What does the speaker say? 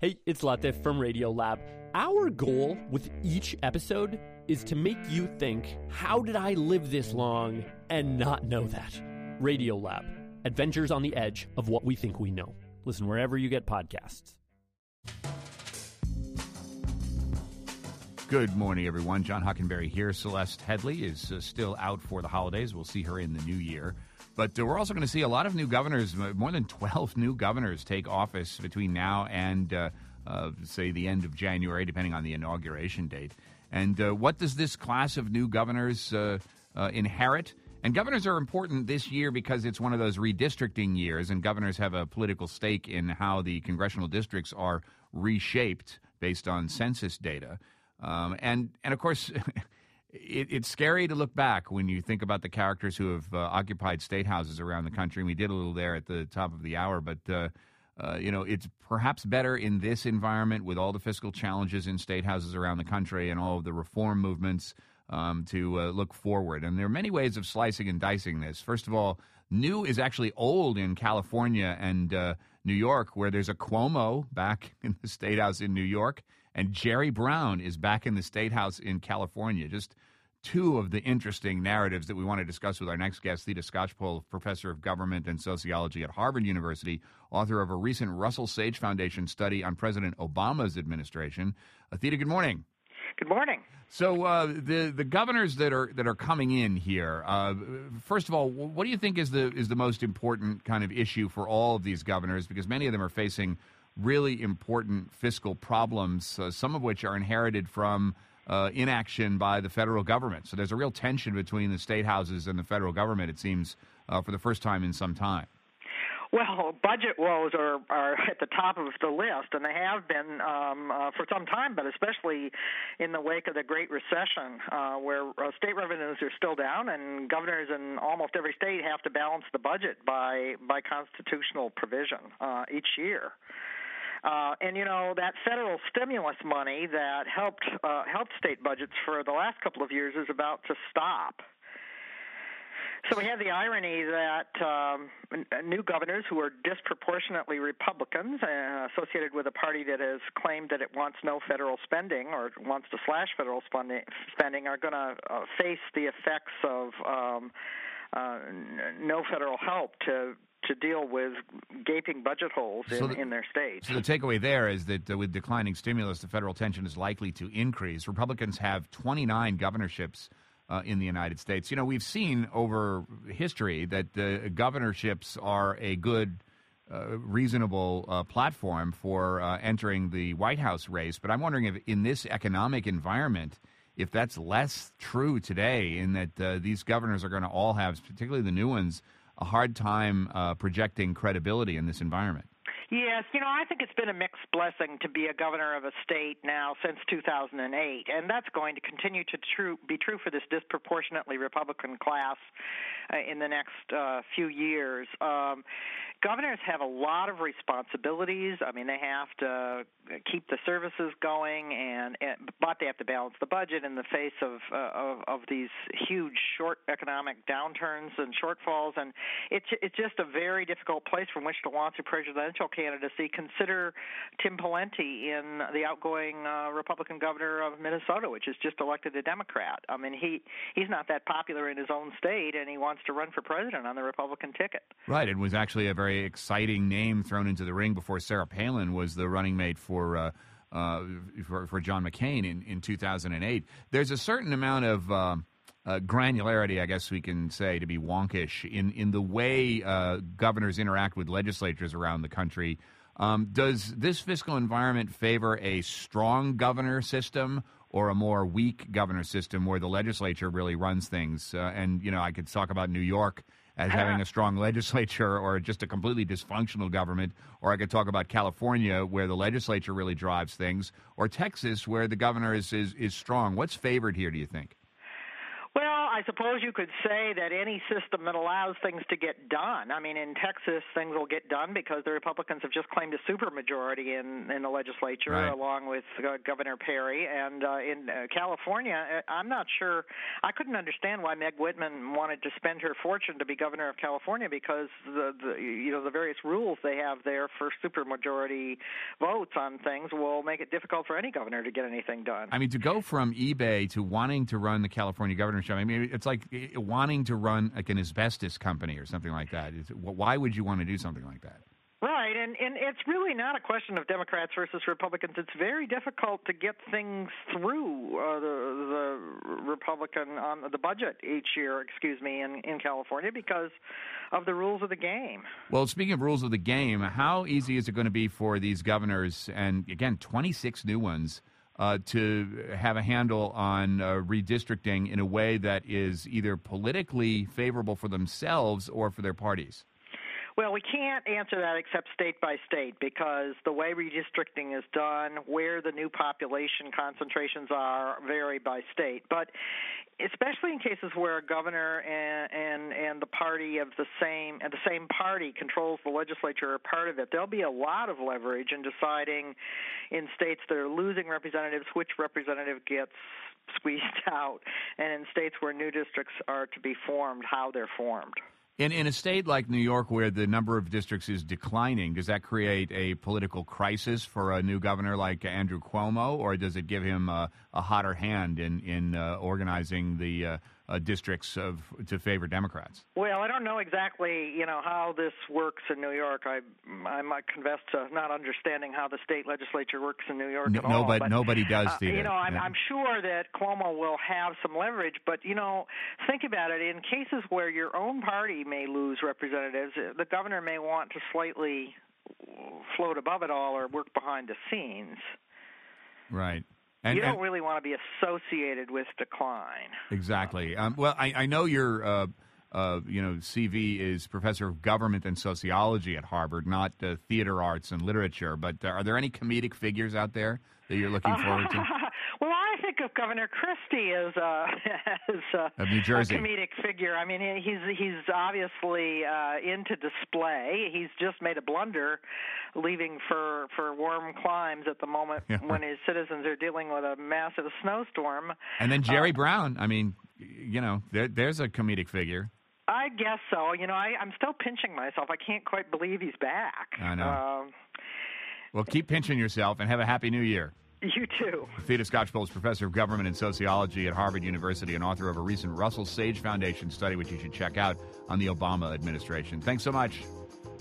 Hey, it's Latif from Radiolab. Our goal with each episode is to make you think, how did I live this long and not know that? Radiolab, adventures on the edge of what we think we know. Listen wherever you get podcasts. Good morning, everyone. John Hockenberry here. Celeste Headley is still out for the holidays. We'll see her in the new year. But we're also going to see a lot of new governors, more than 12 new governors take office between now and, say, the end of January, depending on the inauguration date. And what does this class of new governors inherit? And governors are important this year because it's one of those redistricting years, and governors have a political stake in how the congressional districts are reshaped based on census data. And of course, it's scary to look back when you think about the characters who have occupied state houses around the country. And we did a little there at the top of the hour, but it's perhaps better in this environment with all the fiscal challenges in state houses around the country and all of the reform movements to look forward. And there are many ways of slicing and dicing this. First of all, new is actually old in California and New York, where there's a Cuomo back in the state house in New York, and Jerry Brown is back in the state house in California. Just two of the interesting narratives that we want to discuss with our next guest, Theda Skocpol, professor of government and sociology at Harvard University, author of a recent Russell Sage Foundation study on President Obama's administration. Theda, good morning. Good morning. So the governors that are coming in here, first of all, what do you think is the most important kind of issue for all of these governors? Because many of them are facing really important fiscal problems, some of which are inherited from inaction by the federal government. So there's a real tension between the state houses and the federal government, it seems, for the first time in some time. Well, budget woes are at the top of the list, and they have been for some time, but especially in the wake of the Great Recession, where state revenues are still down, and governors in almost every state have to balance the budget by constitutional provision each year. And, that federal stimulus money that helped state budgets for the last couple of years is about to stop. So we have the irony that new governors who are disproportionately Republicans, associated with a party that has claimed that it wants no federal spending or wants to slash federal spending, are going to face the effects of no federal help to deal with gaping budget holes in their states. So the takeaway there is that with declining stimulus, the federal tension is likely to increase. Republicans have 29 governorships in the United States. We've seen over history that governorships are a good, reasonable platform for entering the White House race. But I'm wondering if in this economic environment, if that's less true today, in that these governors are going to all have, particularly the new ones, a hard time projecting credibility in this environment. Yes, I think it's been a mixed blessing to be a governor of a state now since 2008, and that's going to continue to be true for this disproportionately Republican class in the next few years. Governors have a lot of responsibilities. I mean, they have to keep the services going, but they have to balance the budget in the face of these huge short economic downturns and shortfalls, and it's just a very difficult place from which to launch a presidential candidacy. Consider Tim Pawlenty, the outgoing Republican governor of Minnesota, which is just elected a Democrat. I mean, he's not that popular in his own state, and he wants to run for president on the Republican ticket. Right. It was actually a very exciting name thrown into the ring before Sarah Palin was the running mate for John McCain in 2008. There's a certain amount of granularity, I guess we can say, to be wonkish, in the way governors interact with legislatures around the country. Does this fiscal environment favor a strong governor system or a more weak governor system where the legislature really runs things? I could talk about New York as having a strong legislature or just a completely dysfunctional government, or I could talk about California where the legislature really drives things, or Texas where the governor is strong. What's favored here, do you think? Well, I suppose you could say that any system that allows things to get done. I mean, in Texas, things will get done because the Republicans have just claimed a supermajority in the legislature, right, along with Governor Perry. And in California, I'm not sure. I couldn't understand why Meg Whitman wanted to spend her fortune to be governor of California, because the various rules they have there for supermajority votes on things will make it difficult for any governor to get anything done. I mean, to go from eBay to wanting to run the California governorship, I mean, it's like wanting to run like an asbestos company or something like that. Why would you want to do something like that? Right, and it's really not a question of Democrats versus Republicans. It's very difficult to get things through the Republican on the budget each year, in California, because of the rules of the game. Well, speaking of rules of the game, how easy is it going to be for these governors, and again, 26 new ones, to have a handle on redistricting in a way that is either politically favorable for themselves or for their parties? Well, we can't answer that except state by state, because the way redistricting is done, where the new population concentrations are, vary by state. But especially in cases where a governor and the party of the same party controls the legislature or part of it, there'll be a lot of leverage in deciding in states that are losing representatives which representative gets squeezed out, and in states where new districts are to be formed, how they're formed. In a state like New York, where the number of districts is declining, does that create a political crisis for a new governor like Andrew Cuomo, or does it give him a hotter hand in organizing the districts to favor Democrats? Well, I don't know exactly, how this works in New York. I might confess to not understanding how the state legislature works in New York at all. But, nobody does, Theodore. I'm sure that Cuomo will have some leverage, but, think about it. In cases where your own party may lose representatives, the governor may want to slightly float above it all or work behind the scenes. Right. You don't really want to be associated with decline. Exactly. Well, I know your CV is professor of government and sociology at Harvard, not theater arts and literature. But are there any comedic figures out there that you're looking forward to? Well, I think of Governor Christie as of New Jersey. A comedic figure. I mean, he's obviously into display. He's just made a blunder leaving for warm climes at the moment when his citizens are dealing with a massive snowstorm. And then Jerry Brown. I mean, there's a comedic figure. I guess so. I'm still pinching myself. I can't quite believe he's back. I know. Well, keep pinching yourself and have a happy New Year. You too. Theda Skocpol is professor of government and sociology at Harvard University and author of a recent Russell Sage Foundation study, which you should check out on the Obama administration. Thanks so much.